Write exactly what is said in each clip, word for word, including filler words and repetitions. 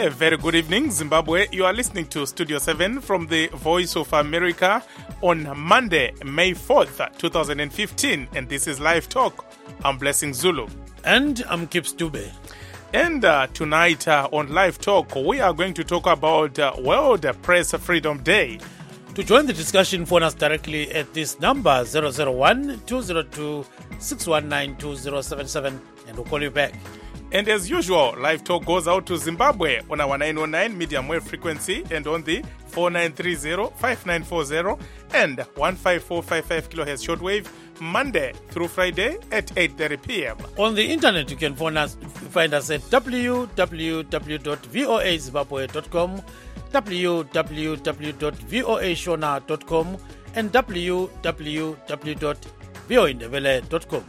A very good evening, Zimbabwe. You are listening to Studio seven from the Voice of America on Monday, May fourth, twenty fifteen. And this is Live Talk. I'm Blessing Zulu. And I'm Kip Stube. And uh, tonight uh, on Live Talk, we are going to talk about uh, World Press Freedom Day. To join the discussion, phone us directly at this number zero zero one, two zero two, six one nine, two zero seven seven and we'll call you back. And as usual, Live Talk goes out to Zimbabwe on our nine oh nine medium wave frequency and on the four nine three zero, five nine four zero and one five four five five kilohertz shortwave Monday through Friday at eight thirty p.m. On the internet, you can phone us, find us at w w w dot voa zimbabwe dot com, w w w dot voa shona dot com and w w w dot voa ndebele dot com.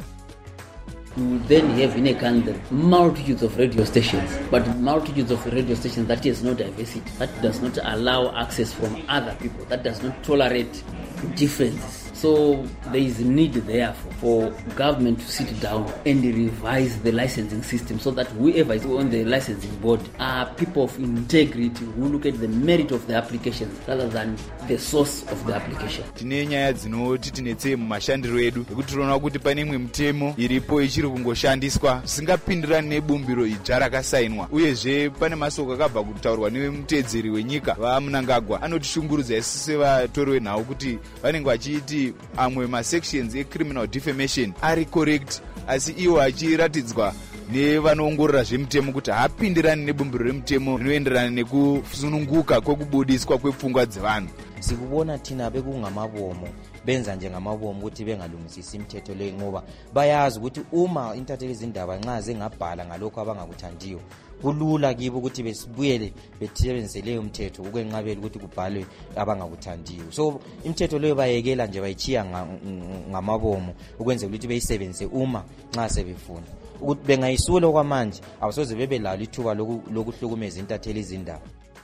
You then have in a country multitudes of radio stations, but multitudes of radio stations that is no diversity, that does not allow access from other people, that does not tolerate differences. So there is a need, therefore, for government to sit down and revise the licensing system so that whoever is on the licensing board are people of integrity who look at the merit of the application rather than the source of the application. Tine nyaya dzinoti tinetse mumashandiro edu ekuti tinoona kuti pane imwe mitemo iripo ichiri kungoshandiswa singapindirani nebumbiro idzva rakasainwa, uyezve pane masoko akabva kutaurwa nemuteedzeri wenyika vaMnangagwa anotishungurudza isusu sevatori venhau kuti vanenge vachiti amwe masections ecriminal defamation ari correct, asi iwo achiratidzwa nevanoongorora zvemutemo kuti hapindirani nebumbiro remutemo rinoenderana nekusununguka kwekubudiswa kwepfungwa dzevanhu. Sikubona thina bekungamavomo benza njengamavomo ukuthi bengalungisisi imithetho le ngoba bayazi ukuthi uma intatheli izindaba nxa zengabhala ngalokho abangakuthandiyo kulula kibo ukuthi besibuyele besebenzise leyo mthetho ukwenqabela ukuthi kubhalwe abangakuthandiyo. So imithetho leyo bayekela nje bayichiya ngamavomo ukwenza ukuthi beyisebenzise uma nxa sebefuna ukuthi bengayisula kwamanje abasoze bebelalo ithuba lokuhlukumeza intatheli izindaba.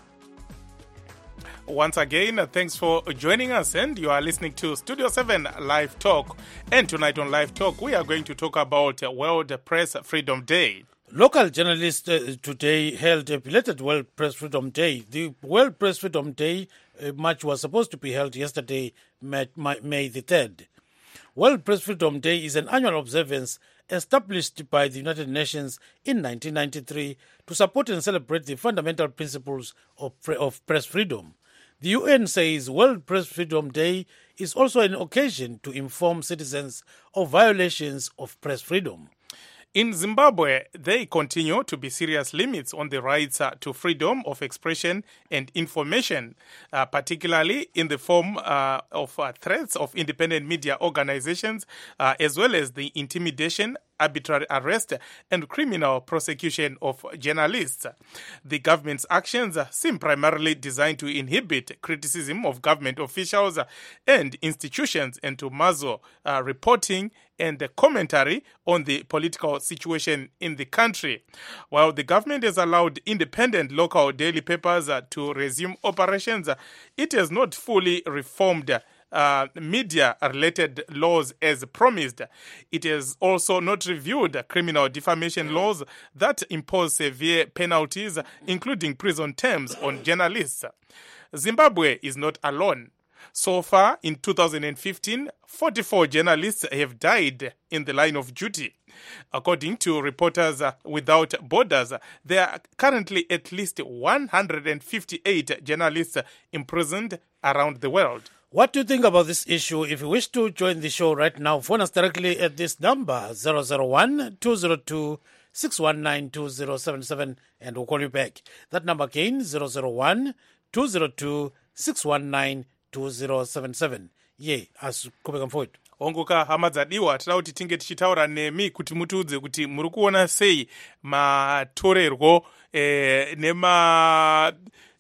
Once again, thanks for joining us, and you are listening to Studio seven Live Talk. And tonight on Live Talk, we are going to talk about World Press Freedom Day. Local journalists uh, today held a belated World Press Freedom Day. The World Press Freedom Day uh, march was supposed to be held yesterday, May, May the third. World Press Freedom Day is an annual observance established by the United Nations in nineteen ninety-three to support and celebrate the fundamental principles of, of press freedom. The U N says World Press Freedom Day is also an occasion to inform citizens of violations of press freedom. In Zimbabwe, there continue to be serious limits on the rights uh, to freedom of expression and information, uh, particularly in the form uh, of uh, threats of independent media organizations, uh, as well as the intimidation, arbitrary arrest, and criminal prosecution of journalists. The government's actions seem primarily designed to inhibit criticism of government officials and institutions and to muzzle uh, reporting and commentary on the political situation in the country. While the government has allowed independent local daily papers uh, to resume operations, uh, it has not fully reformed Uh, media-related laws as promised. It has also not reviewed criminal defamation laws that impose severe penalties, including prison terms, on journalists. Zimbabwe is not alone. So far, in two thousand fifteen, forty-four journalists have died in the line of duty. According to Reporters Without Borders, there are currently at least one hundred fifty-eight journalists imprisoned around the world. What do you think about this issue? If you wish to join the show right now, phone us directly at this number, zero zero one, two zero two, six one nine, two zero seven seven, and we'll call you back. That number again, zero zero one, two zero two, six one nine, two zero seven seven. Ye, as kubeka forward. Ongoka hama dzadiwa tinoda kuti tinge tichitaura nemi kuti mutiudze kuti muri kuona sei matorerwo eh, nema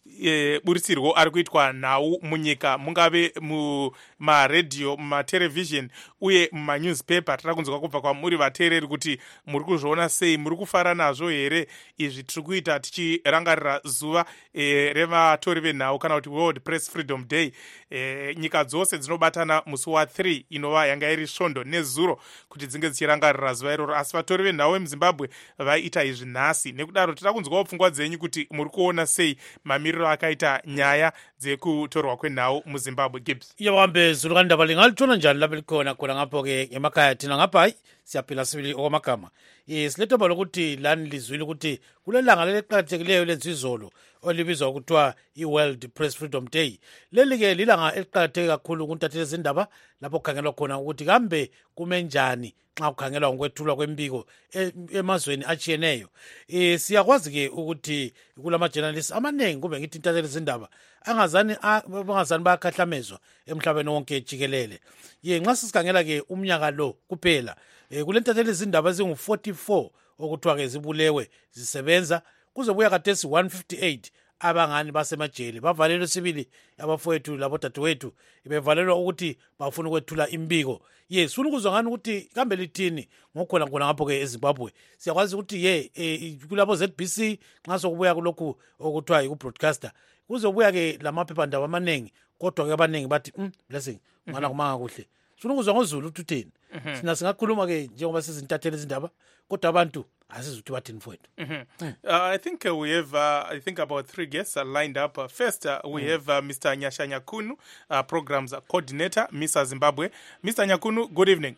e, burisirwo ari kuitwa nhau munyika mungave mumaredhiyo mumatelevision uye mumanewspaper. Tiri kunzwa kubva kwamuri vateereri kuti muri kuzviona sei, muri kufara nazvo here izvi tiri kuita tichirangarira zuva e, revatori venhau kana kuti World Press Freedom Day. E, nyika dzose dzinobatana musi wa three inova yanga iri svondo nezuro kuti dzinge dzichirangarira zuva iroro, asi vatori venhau vemuzimbabwe vaiita izvi nhasi. Nekudaro tiri kunzwawo pfungwa dzenyu kuti muri kuona sei mamiriro akaita nyaya dzekutorwa kwenhau muzimbabwe. Gibbs yawambe zulu kandaba lingalithola njani lapho likhona khona ngapho-ke emakhaya thina ngapha hayi siyaphila sibili okwamagama. um silethemba lokuthi lani lizwile ukuthi kulelanga leliqakathekileyo lenzizolo olibizwa ukuthiwa i-World Press Freedom Day. Leli-ke lilanga eliqakatheke kakhulu kuntatheli zindaba lapho kukhangelwa khona ukuthi kambe kume njani xa kukhangelwa ngokwethulwa kwembiko emazweni atshiyeneyo. Um siyakwazi-ke ukuthi kulama-journalists amaningi kumbe ngithi intatheli zindaba angazani bangazani bayakhahlamezwa emhlabeni wonke jikelele. Ye nxa sisikhangela-ke umnyaka lo kuphela um kule ntatheli zindaba ezingu-forty-four okuthiwa-ke zibulewe zisebenza, kuzobuya kathesi one fifty-eight abangani basemajele bavalelwe sibili abafowethu labodadewethu bevalelwa ukuthi bafuna ukwethula imbiko. Ye sifuna ukuzwa ngani ukuthi kambe lithini ngokhona khona ngapho-ke eZimbabwe. Siyakwazi ukuthi ye e, kulabo Z B C nxa sokubuya kulokhu okuthiwa yiku-broadcaster kuzobuya-ke lamaphephandaba amaningi, kodwa-ke abaningi bathi um blessing ngana kumanga kuhle. Sifuna ukuzwa ngoZulu ukuthi uthini. Sina singakhuluma-ke njengoba sizintatheli izindaba kodwa abantu asizuthi bathini mfowethu. Uh, I think uh, we have, uh, I think about three guests are lined up. Uh, first, uh, we mm. have uh, Mister Nyasha Nyakunu, uh, Programs Coordinator, Mister Zimbabwe. Mister Nyakunu, good evening.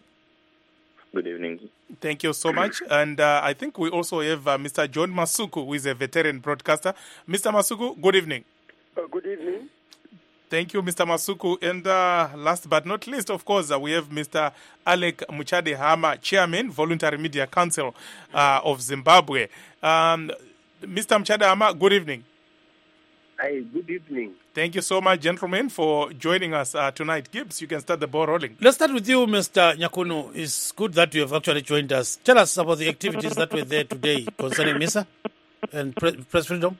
Good evening. Thank you so much. And uh, I think we also have uh, Mister John Masuku, who is a veteran broadcaster. Mister Masuku, good evening. Uh, good evening. Thank you, Mister Masuku. And uh, last but not least, of course, uh, we have Mister Alec Muchade Hama, Chairman, Voluntary Media Council uh, of Zimbabwe. Um, Mister Muchade Hama, good evening. Hi, good evening. Thank you so much, gentlemen, for joining us uh, tonight. Gibbs, you can start the ball rolling. Let's start with you, Mister Nyakunu. It's good that you have actually joined us. Tell us about the activities that were there today concerning MISA and pre- Press Freedom.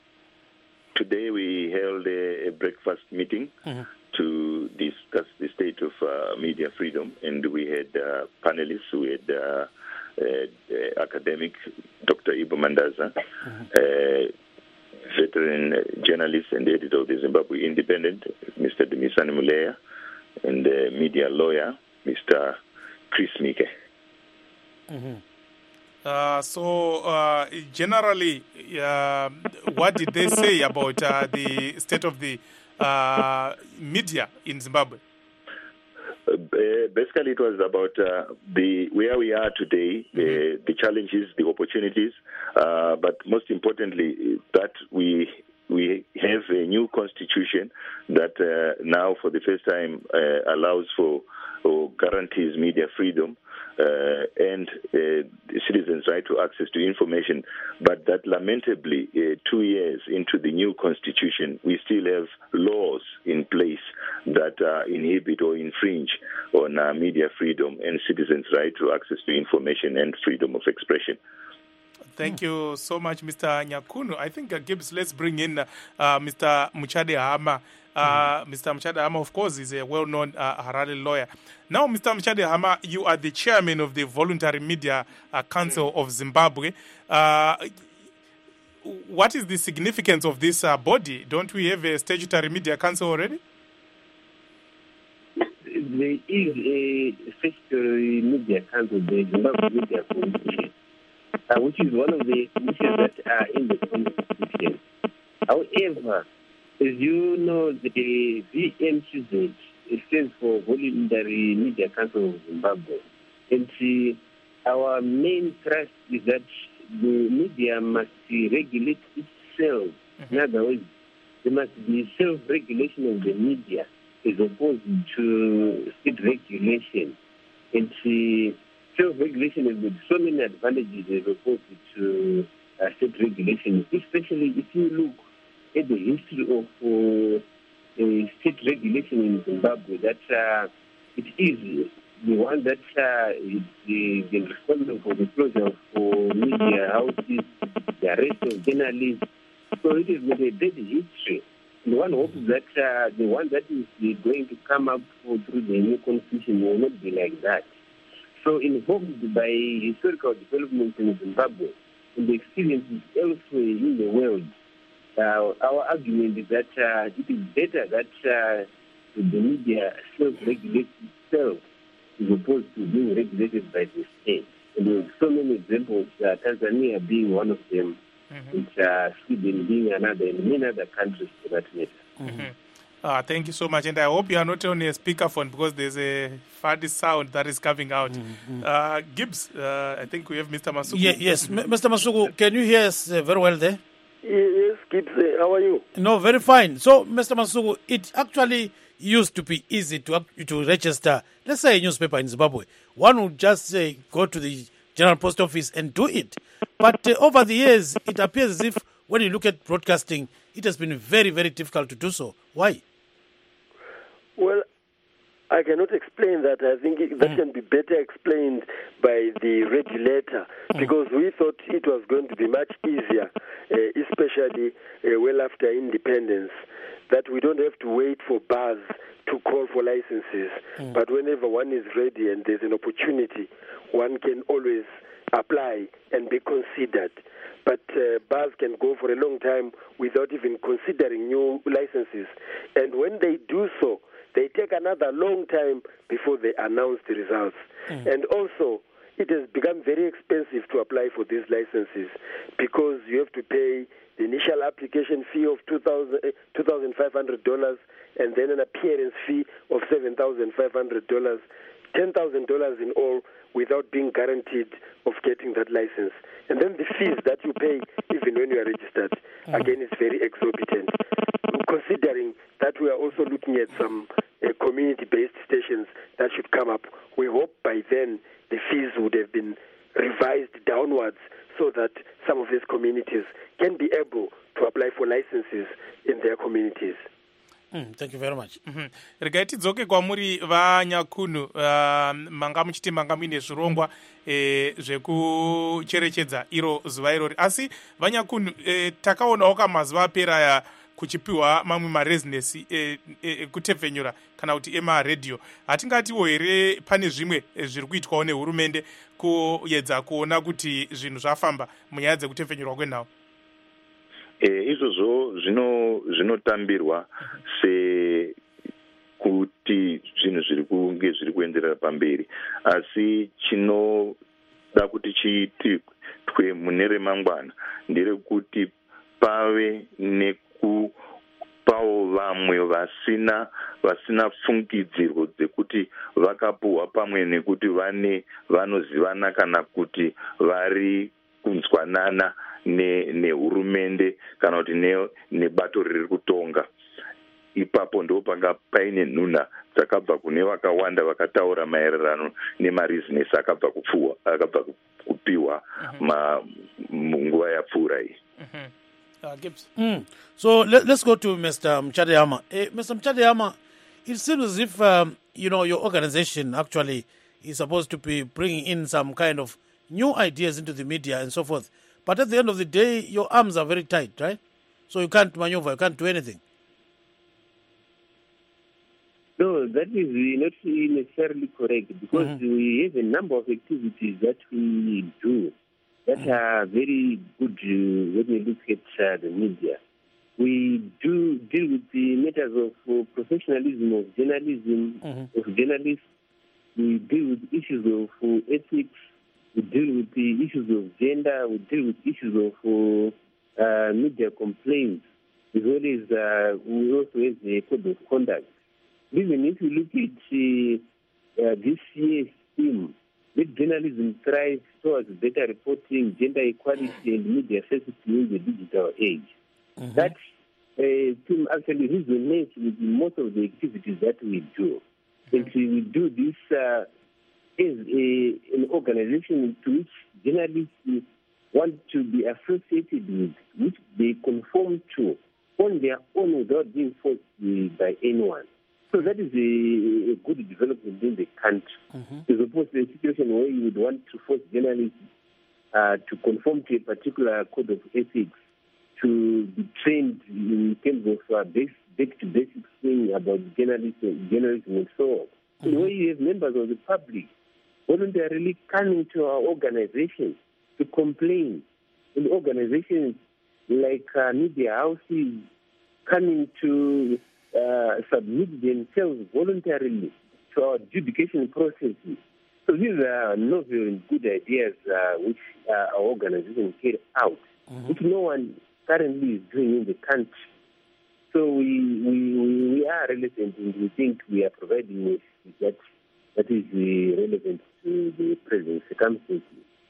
Today we held a, a breakfast meeting mm-hmm. to discuss the state of uh, media freedom, and we had uh, panelists. We had uh, uh, uh, academic Doctor Ibo Mandaza, mm-hmm. uh, veteran journalist and editor of the Zimbabwe Independent, Mister Demisani Muleya, and uh, media lawyer, Mister Chris Mike. Mm-hmm. Uh, so, uh, generally, uh, what did they say about uh, the state of the uh, media in Zimbabwe? Uh, basically, it was about uh, the where we are today, mm-hmm. uh, the challenges, the opportunities, uh, but most importantly, that we we have a new constitution that uh, now, for the first time, uh, allows for or guarantees media freedom. Uh, and uh, the citizens' right to access to information, but that lamentably, uh, two years into the new constitution, we still have laws in place that uh, inhibit or infringe on uh, media freedom and citizens' right to access to information and freedom of expression. Thank you so much, Mister Nyakunu. I think, uh, Gibbs, let's bring in uh, Mister Muchade Hama. Uh, mm-hmm. Mister Muchade Hama, of course, is a well-known uh, Harare lawyer. Now, Mister Muchade Hama, you are the chairman of the Voluntary Media uh, Council of Zimbabwe. Uh, what is the significance of this uh, body? Don't we have a statutory media council already? There is a statutory media council, the Zimbabwe Media Commission, uh, which is one of the commissions that are in the constitution. However, as you know, the V M C Z stands for Voluntary Media Council of Zimbabwe. And uh, our main thrust is that the media must regulate itself. Mm-hmm. In other words, there must be self-regulation of the media as opposed to state regulation. And uh, self-regulation has got so many advantages as opposed to uh, state regulation, especially if you look at the history of uh, uh, state regulation in Zimbabwe, that uh, it is the one that uh, is the, the responsible for the closure of uh, media houses, the arrest of journalists, So it is with a dead history. And one hopes that uh, the one that is going to come up through the new constitution will not be like that. So informed by historical developments in Zimbabwe and the experiences elsewhere in the world, uh, our argument is that uh, it is better that uh, the media self-regulates itself as opposed to being regulated by the state. And there are so many examples, uh, Tanzania being one of them, mm-hmm. and uh, Sweden being another, and many other countries for that matter. Mm-hmm. Uh, thank you so much. And I hope you are not on a speakerphone because there's a funny sound that is coming out. Mm-hmm. Uh, Gibbs, uh, I think we have Mister Masuku. Yeah, yes, M- Mister Masuku, can you hear us uh, very well there? Yes, Gibbs, uh, how are you? No, very fine. So, Mister Masuku, it actually used to be easy to to register, let's say, a newspaper in Zimbabwe. One would just say, go to the General Post Office and do it. But uh, over the years, it appears as if when you look at broadcasting, it has been very, very difficult to do so. Why? Well, I cannot explain that. I think it, that mm. can be better explained by the regulator, mm. because we thought it was going to be much easier, uh, especially uh, well after independence, that we don't have to wait for bars to call for licenses. Mm. But whenever one is ready and there's an opportunity, one can always apply and be considered. But uh, bars can go for a long time without even considering new licenses. And when they do so, they take another long time before they announce the results. Mm. And also, it has become very expensive to apply for these licenses because you have to pay the initial application fee of two thousand five hundred dollars and then an appearance fee of seven thousand five hundred dollars, ten thousand dollars in all, without being guaranteed of getting that license. And then the fees that you pay even when you are registered, mm-hmm. again, is very exorbitant. Considering that we are also looking at some uh, community-based stations that should come up, we hope by then the fees would have been revised downwards so that some of these communities can be able to apply for licenses in their communities. Mm, thank you very much. Mm-hmm. Regai tidzoke kwamuri vaNyakunhu, uh, manga muchiti manga muine zvirongwa eh, zvekucherechedza iro zuva irori. Asi vaNyakunhu, eh, takaonawo kamazuva apera aya kuchipiwa mamwe marezinesi ekutepfenyura eh, eh, kana kuti emaredhiyo. Hatingatiwo here pane zvimwe eh, zviri kuitwawo nehurumende kuedza kuona kuti zvinhu zvafamba munyaya dzekutepfenyurwa kwenhau? E, izvozvo zvino zvinotambirwa sekuti zvinhu zviri kunge zviri kuenderera pamberi, asi chinoda kuti chiitwe mune remangwana nderekuti pave nekupawo vamwe vasina vasina fungidzirwo dzekuti vakapuhwa pamwe nekuti vane vanozivana kana kuti vari kunzwanana nehurumende ne kana kuti nebato ne riri kutonga. Ipapo ndo panga paine nhunha dzakabva kune vakawanda vakataura maererano nemarezinesi akabva kupfuwa akabva kupiwa munguva yapfuura iyi. Mm-hmm. Uh, Gibbs. Mm. So let, let's go to Mister Mchadeyama. Uh, Mister Mchadeyama, it seems as if um, you know your organization actually is supposed to be bringing in some kind of new ideas into the media and so forth. But at the end of the day, your arms are very tight, right? So you can't maneuver, you can't do anything. No, that is not necessarily correct because mm-hmm. we have a number of activities that we do that mm-hmm. are very good uh, when we look at uh, the media. We do deal with the matters of uh, professionalism, of journalism, mm-hmm. of journalists. We deal with issues of uh, ethics. We deal with the issues of gender. We deal with issues of uh, uh, media complaints. As well as uh, we also have the code of conduct. Even if you look at uh, uh, this year's theme, let journalism thrive towards better reporting, gender equality, and media sensitivity in the digital age. Mm-hmm. That uh, theme actually resonates with most of the activities that we do. Mm-hmm. And we do this uh, as a, an organization to which journalists want to be associated with, which they conform to on their own without being forced by anyone. So that is a, a good development in the country, mm-hmm. as opposed to a situation where you would want to force journalists uh, to conform to a particular code of ethics, to be trained in terms of uh, basic, basic to basic thing about journalism, journalism and so on. Mm-hmm. The way you have members of the public voluntarily coming to our organization to complain, and organizations like uh, media houses coming to uh, submit themselves voluntarily to our adjudication processes. So these are novel and good ideas uh, which uh, our organization carry out, mm-hmm. which no one currently is doing in the country. So we we, we are relevant, and we think we are providing with that that is uh, relevant to the present circumstances.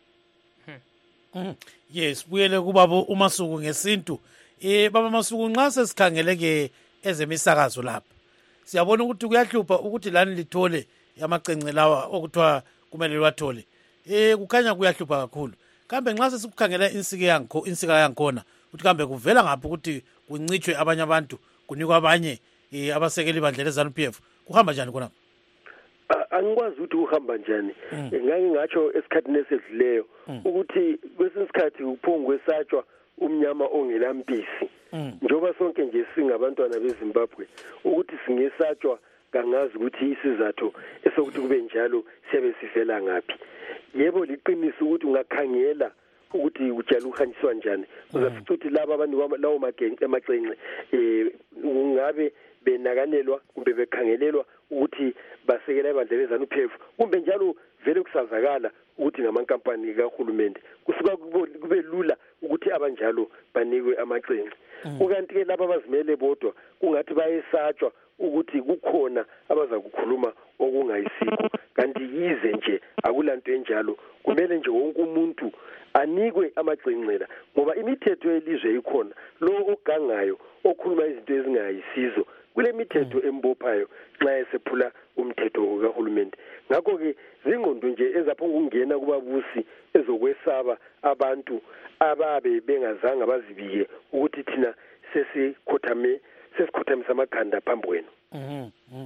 Mm-hmm. Yes, buyele kubaba uMasuku ngesintu. Eh baba Masuku nxa sesikhangele ke ezemisakazo lapha. Siyabona ukuthi kuyahlupha ukuthi lani lithole yamaqence lawa okuthiwa kumele liwathole. Eh kukhanya kuyahlupha kakhulu. Kambe nxa sesikukhangela insika yankho insika yankhona ukuthi kambe kuvela ngaphi ukuthi kuncitshwe abanye abantu kunikwa abanye eh abasekeli bandlela ZANU-P F. Kuhamba njani khona? Angikwazi ukuthi uhamba njani. Ngake ngatsho esikhathini esedluleyo ukuthi kwesinye isikhathi uphungwe kwesatshwa umnyama ongelampisi. Njoba sonke nje singabantwana beZimbabwe ukuthi singesatshwa kangazi ukuthi isizathu esokuthi kube njalo siyabe sivela ngapi. Yebo liqiniso ukuthi ungakhangela ukuthi ujala uhanjiswa njani. Uzafica ukuthi laba abantu lawo magenqe amaxenxe eh ungabe benakanelwa kumbe bekhangelelwa ukuthi basekela ibandla leZANU-P F kumbe njalo vele kusazakala ukuthi ngamankampani kahulumende kusuka kube lula ukuthi abanjalo banikwe amaxenxe. Ukanti ke laba abazimele bodwa kungathi bayesatshwa ukuthi kukhona abazakukhuluma okungayisiko, kanti yize nje akulanto enjalo. Kumele nje wonke umuntu anikwe amagcingcela ngoba imithetho yelizwe ikhona. Lo ogangayo okhuluma izinto ezingayisizo kule mithetho embophayo nxa esephula umthetho kahulumende. Ngakho ke zingqondo nje ezaphonga ukungena kubabusi ezokwesaba abantu ababe bengazange bazibike ukuthi thina sesikhothame sesikhothamisa amakhanda phambi kwenu. Mm-hmm.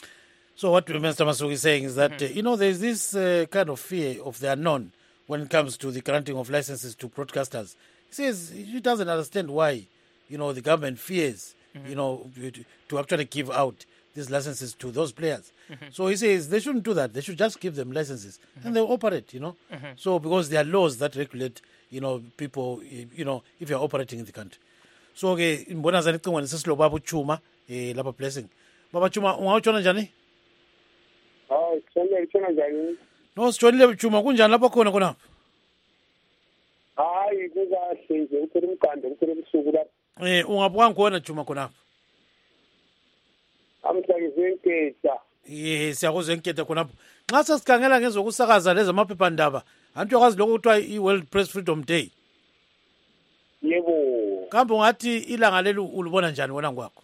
So what Mister Masuku is saying is that mm-hmm. uh, you know there's this uh, kind of fear of the unknown when it comes to the granting of licenses to broadcasters. He says he doesn't understand why you know the government fears mm-hmm. you know to, to actually give out these licenses to those players. Mm-hmm. So he says they shouldn't do that. They should just give them licenses mm-hmm. and they'll operate, you know. Mm-hmm. So because there are laws that regulate, you know, people, you know, if you're operating in the country. So okay, mbona zani cingwane sesilo baba Chuma eh lapha Blessing. Baba Chuma ungawutshona njani? Hayi, sona itshona njani? No, sitshonile Chuma kunjani lapha khona khona? Hayi, kukahle nje uthole umqando uthole ubusuku lapha. Eh ungabukanga khona Chuma khona. Amhlakizenketha. Yes, siyakuzenketha khonapho. Nxa sesikhangela ngezokusakaza lezi amaphephandaba, antu yakwazi lokho kuthiwa i-World Press Freedom Day. Yebo. Kambe ungathi ilanga leli ulibona njani wena ngwakho?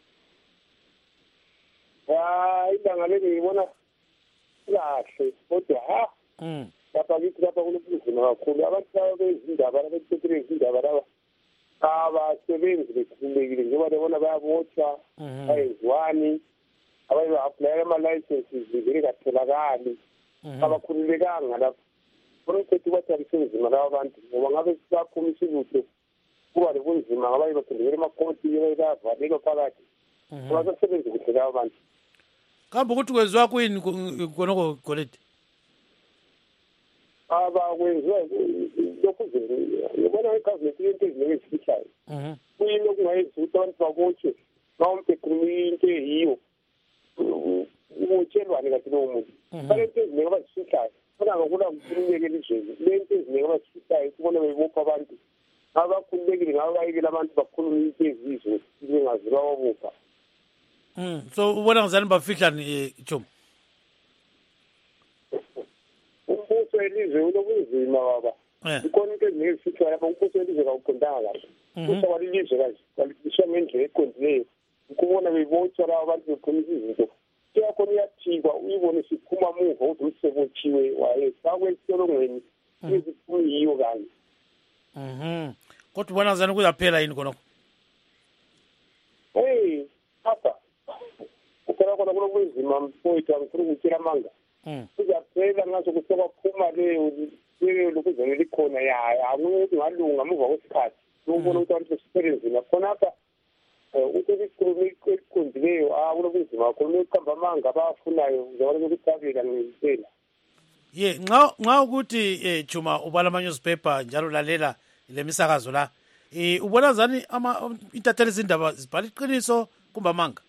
Ah, ilanga leli ngibona kahle kodwa ha. Mm. Lapha kithi lapha kunobunzima kakhulu. Abantu bezindaba abethekile izindaba laba abasebenzi bekhululekile njengoba bebona bayabotshwa bayizwani abanye ba-apply ama-licenses vele katholakali abakhululekanga lapho. Umthetho ubathwalise nzima laba bantu ngoba ngabe sisaphuma isilutho kuba lebunzima ngabanye baphendukela emakoti bayavalelwa phakathi abasasebenzi kuhle laba bantu. Kambe ukuthi kwenziwa kuyini khonoko Goleti? Abakwenziwa lokhu ngibona igovernment into ezinenge ezifishayo kuyini okungayenzi ukuthi abantu babotshwe nxa umphekhuluma into eyiyo ubotshelwane kathi lowo muntu. Balento ezinenge abazifishayo khona ngokula kukhululeke elizweni lento ezinenge abazifishayo kubona bebopha abantu abakhululekile ngabo bayekela abantu bakhuluma into ezizwe bengazi bawabopha. So ubona ngizani bafihlani Chuma? Umbuso elizwe unobunzima baba. Ikhona into ezinenge ezifishayo lapha umbuso elizwe kawuqondanga kahle. Umbuso walilizwe kahle walisha ngendlela eqondileyo. Ukubona bebotshwa laba abantu bekhuluma izinto kuyakhona uyathikwa uyibone siphuma muva ukuthi umsebotshiwe wayefakwe esitolongweni eziphumiyiyo kanye. Mhm. Kodwa ubona ngizani kuyaphela yini khonokho? Hey, papa. Ukona kona kunobunzima mfowethu angifuna ukutshela amanga. Kuzaphela ngaso kusoka phuma leyo leyo lokuzane likhona ya angeke ngalunga muva kwesikhathi. Ukubona ukuthi abantu experience nakhona apha ukuthi kukhulume iqondileyo akulo kunzima kakhulu ukuhamba amanga abafunayo njengoba lokutabela ngempela. Ye nxa nxa ukuthi eh Chuma ubala ama newspaper njalo lalela le misakazo la eh ubona zani ama intatheli izindaba zibhala iqiniso kumbe amanga?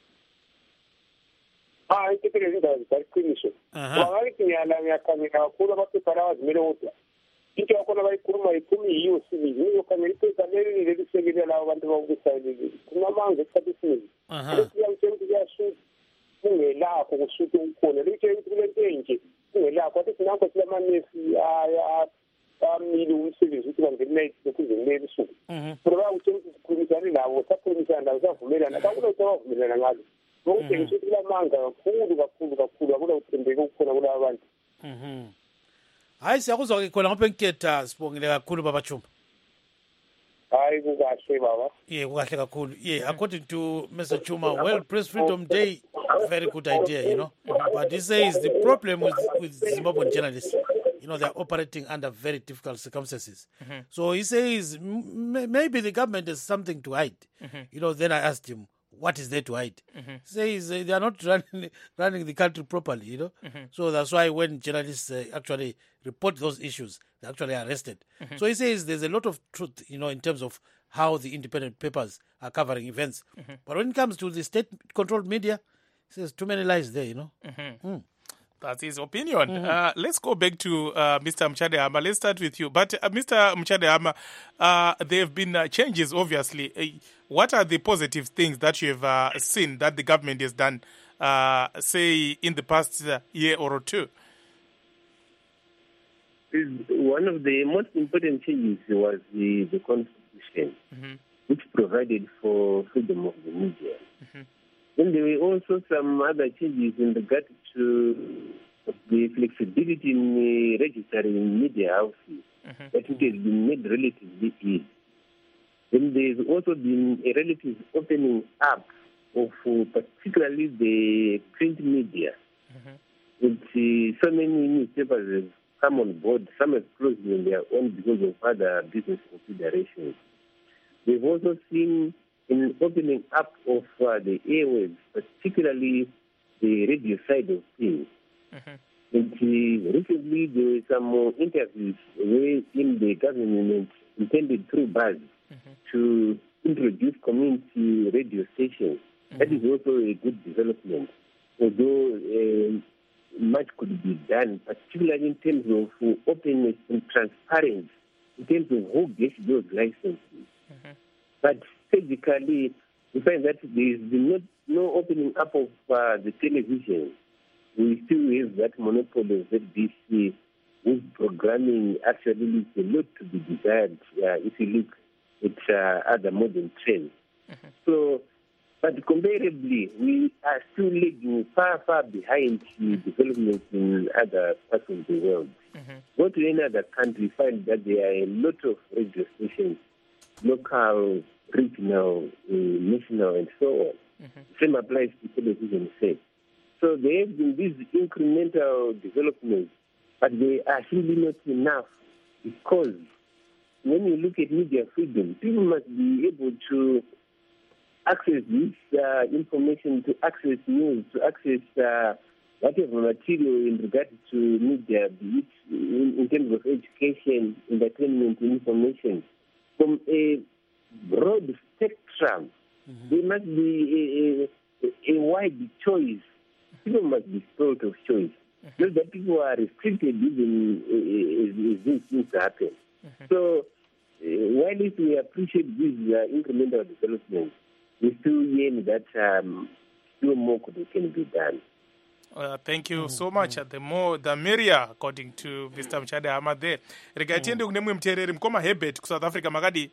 Ah, intatheli izindaba zibhala iqiniso. Wangathi ngiyala ngiyakhangela kakhulu amaphepha lawa azimele kodwa into yakhona bayikhuluma iphumi yiyo sibili yiyo khangela iphepha leli lelisekele labo bantu bakubisayelile kumamanga esikhathi esiningi kuyamtshela ukuthi kuyashuthi kungelakho kushuthi ukukhona litshela ukuthi kulento enje kungelakho athi sinakho silamanesi amile umsebenzi ukuthi bangene lokuzeni ebusuku kodwa bayakutshela ukuthi sikhulumisane labo sakhulumisana labo savumelana kakulokuthi abavumelana ngalo ngokutshengisa ukuthi kulamanga kakhulu kakhulu kakhulu akula kuthembeka ukukhona kulaba bantu. Hayi siyakuzwa ke khona ngapha enketha sibongile kakhulu baba Chuma. Hayi kukahle baba. Yeah, kukahle kakhulu. Yeah, according to Mister Chuma, well, Press Freedom Day, very good idea, you know. But he says the problem with, with Zimbabwean journalists, you know, they're operating under very difficult circumstances. Mm-hmm. So he says m- maybe the government has something to hide. Mm-hmm. You know, then I asked him, what is there to hide? Mm-hmm. He says uh, they are not running running the country properly, you know. Mm-hmm. So that's why when journalists uh, actually report those issues, they're actually arrested. Mm-hmm. So he says there's a lot of truth, you know, in terms of how the independent papers are covering events. Mm-hmm. But when it comes to the state-controlled media, he says too many lies there, you know. Mm-hmm. Mm. That's his opinion. Mm-hmm. Uh, let's go back to uh, Mister Mchadehama. Let's start with you. But uh, Mister Mchadehama, uh, there have been uh, changes, obviously. Uh, what are the positive things that you have uh, seen that the government has done, uh, say, in the past uh, year or two? One of the most important changes was the, the Constitution, mm-hmm. which provided for freedom of the media. Mm-hmm. Then there were also some other changes in regard to the flexibility in uh, registering media houses, mm-hmm. that it has been made relatively easy. Then there's also been a relative opening up of uh, particularly the print media. Mm-hmm. With uh, so many newspapers have come on board, some have closed on their own because of other business considerations. We've also seen an opening up of uh, the airwaves, particularly the radio side of things. Mm-hmm. And uh, recently there were some uh, interviews where in the government intended through buzz mm-hmm. to introduce community radio stations. Mm-hmm. That is also a good development, although uh, much could be done, particularly in terms of uh, openness and transparency, in terms of who gets those licenses. Mm-hmm. But physically, we find that there is not, no opening up of uh, the television. We still have that monopoly of Z B C, whose programming actually leaves a lot to be desired uh, if you look at uh, other modern trends. Mm-hmm. So, but comparably, we are still lagging far, far behind the developments in other parts of the world. Mm-hmm. Go to any other country, find that there are a lot of radio stations, local, regional, uh, national, and so on. Mm-hmm. Same applies to television set. So there have been these incremental developments, but they are simply not enough, because when you look at media freedom, people must be able to access this uh, information, to access news, to access uh, whatever material in regard to media, be it in, in terms of education, entertainment, information, from a broad spectrum. Mm-hmm. There must be a, a, a wide choice. People must be spoiled of choice. Mm-hmm. Not that people are restricted even uh, as these things happen. Mm-hmm. So, uh, while if we appreciate these uh, incremental developments, we still yearn that um, still more can be done. Uh, thank you mm-hmm. so much. Mm-hmm. The more the merrier, according to Mister Mchadehama there. Regatiende kune mwe mtereri mkoma Herbert ku South Africa makadi.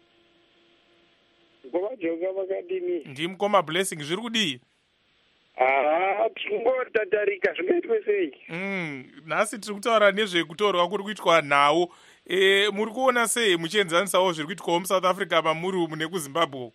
Ngoma joga makadini. Ndi mkoma Blessing zviri kudi. Ah, tingota tarika zvinoitwe sei? Mm, nhasi tiri kutaura nezve kutorwa kuri kuitwa nawo. Eh, muri kuona sei muchienzanisawo zviri kuitwa mu South Africa mamuri umu nekuZimbabwe?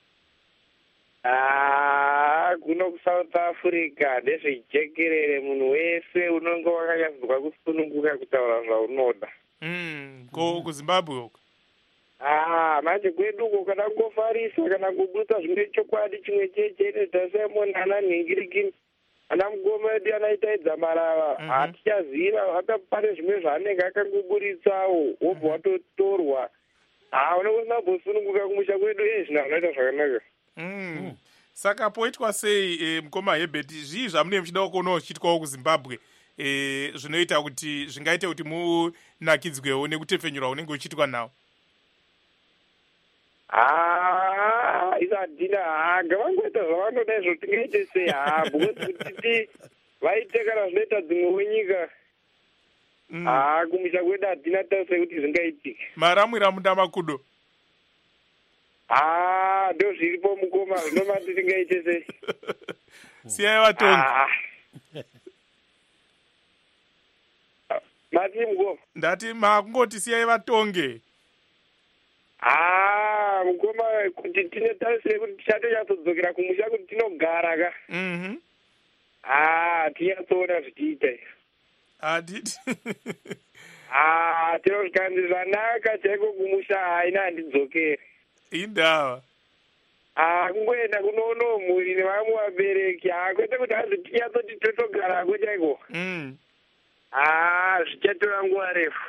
Ah, kuno kuSouth Africa ndezvejekerere munhu wese unonge wakanyadzwa kusununguka kutaura zvaunoda. Mm, ko kuZimbabwe uko. ah manje kweduko kana kungofarisa kana kubuta zvine chokwadi chimwe cheche nezvasimon ananhingirikini ana mugomedi anaitaidza marava hatichaziva aka pane zvimwe zvaanenge akangoburitsawo wobva watotorwa ha unokusambosununguka kumusha kwedu e zvina zvinoita zvakanaka. Saka poitwa sei e, mukoma Herbert zvii zvamunenge muchida kuonawo zvichiitwawo kuZimbabwe e, zvinoita kuti zvingaita kuti munakidzwewo nekutepfenyura unenge uchiitwa nawo? Ah, isadina haga vangoita zvavanoda izvo tingaite sei ha because kuti vaite kana zvinoita dzimwe wenyika ha kumusha kwedu hadina tarise kuti zvingaitika. Maramwira munda makudo ah ndo zviripo mukoma zvinomati tingaite sei. Siyai vatongi mati mukoma ndati makungoti siyai vatonge. ah mukoma kuti tinetarisire kuti tichate chatsodzokera kumusha kuti tinogara ka mhm ah tinyatsoona zvichiita aditi ah tinosvika zvanaka chaiko kumusha haina handidzokere indava ah kungoenda kunoono mhuri nevamwe vabereki ah kwete kuti hanzi tinyatsoti totogarako chaiko mm ah zvichatora nguva refu.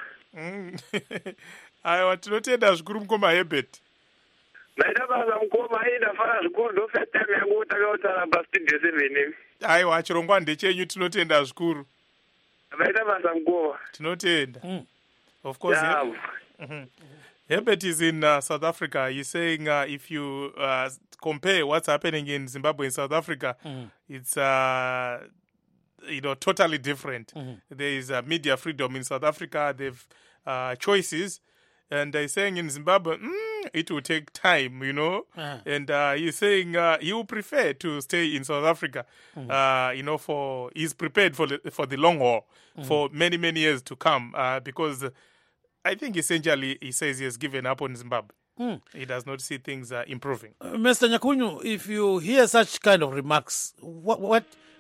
aiwa tinotenda zvikuru mukoma Herbert. Naida basa mukoma aindafara zvikuru ndofika time yangu takautara pastudio seven. Aiwa chirongwa ndechenyu tinotenda zvikuru. Naida basa mukoma. Tinotenda. Mm. Of course. Yeah. Yeah. Mm-hmm. Herbert is in uh, South Africa. He's saying uh, if you uh, compare what's happening in Zimbabwe and South Africa, mm. it's uh, you know totally different. Mm-hmm. There is uh, media freedom in South Africa. They've uh, choices. And they're saying in Zimbabwe, mm, it will take time, you know. Uh-huh. And uh, he's saying uh, he will prefer to stay in South Africa, mm-hmm. uh, you know, for he's prepared for the, for the long haul, mm-hmm. for many, many years to come. Uh, because I think essentially he says he has given up on Zimbabwe. Mm. He does not see things uh, improving. Uh, Mister Nyakunyu, if you hear such kind of remarks, what, what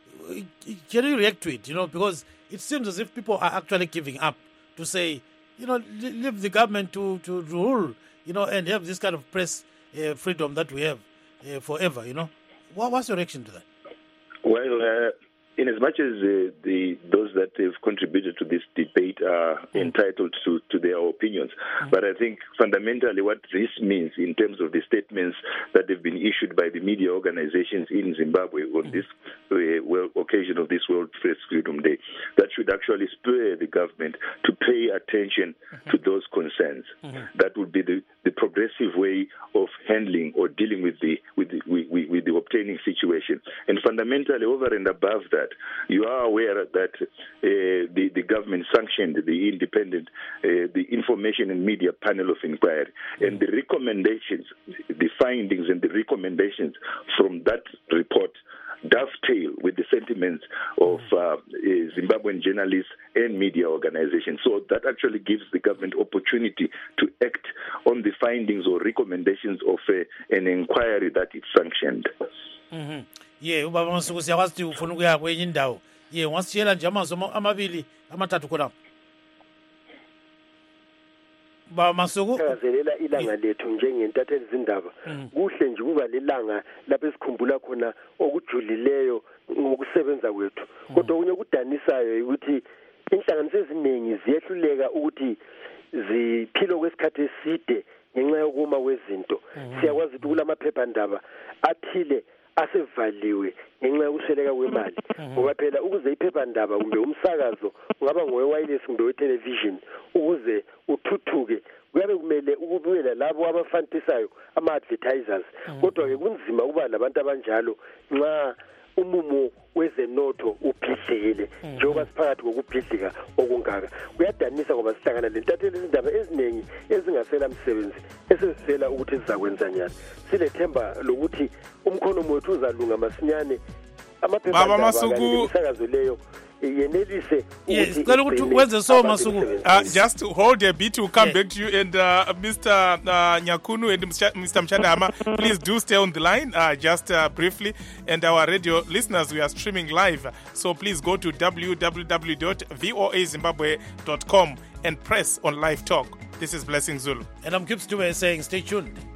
can you react to it? You know, because it seems as if people are actually giving up to say, you know, leave the government to, to rule, you know, and have this kind of press uh, freedom that we have uh, forever, you know. What, what's your reaction to that? Well, uh, in as much as uh, the those that have contributed to this debate are mm. entitled to, to their opinions, mm. but I think fundamentally what this means in terms of the statements that have been issued by the media organizations in Zimbabwe on mm. this uh, well, occasion of this World Press Freedom Day, that should actually spur the government to pay attention mm-hmm. to those concerns. Mm-hmm. That would be the, the progressive way of handling or dealing with the with the, with, with the obtaining situation. And fundamentally, over and above that, you are aware that uh, the, the government sanctioned the independent, uh, the Information and Media Panel of Inquiry, and the recommendations, the findings and the recommendations from that report dovetail with the sentiments of uh, uh, Zimbabwean journalists and media organizations. So that actually gives the government opportunity to act on the findings or recommendations of uh, an inquiry that it sanctioned. Mm-hmm. Yeah, ubaba Masuku siyakwazi ukuthi ufuna ukuya kwenye indawo. Yeah, wasitshela nje amazwi amabili amathathu khona. Baba Masuku kazelela ilanga lethu njengentatheli zindaba. Kuhle nje kuba lelanga lapho esikhumbula khona okujulileyo ngokusebenza kwethu. Kodwa kunye kudanisayo ukuthi inhlanganiso eziningi ziyehluleka ukuthi ziphilo kwesikhathi eside ngenxa yokuma kwezinto. Siyakwazi ukuthi kulamaphepha ndaba athile asevaliwe ngenxa yokusweleka kwemali ngoba phela ukuze iphepha ndaba kumbe umsakazo ungaba ngowe-wireless kumbe we-television ukuze uthuthuke kuyabe kumele ukubuyela labo abafantisayo ama-advertisers kodwa-ke kunzima ukuba labantu abanjalo nxa umumo wezenotho ubhidlikile njengoba siphakathi kokubhidlika okungaka kuyadanisa ngoba sihlangana lentatheli izindaba eziningi ezingasela msebenzi esizifela ukuthi sizakwenza njani silethemba lokuthi umkhono wethu uzalunga masinyane Baba Masuku umsakazo leyo yenelise yes cela ukuthi wenze so Masuku uh, just hold a bit to come yeah. back to you and uh, Mister Uh, Nyakunu and Mister Mchandama, please do stay on the line uh, just uh, briefly, and our radio listeners, we are streaming live, so please go to w w w dot v o a zimbabwe dot com and press on live talk. This is Blessing Zulu. And I'm Kip Stube saying stay tuned.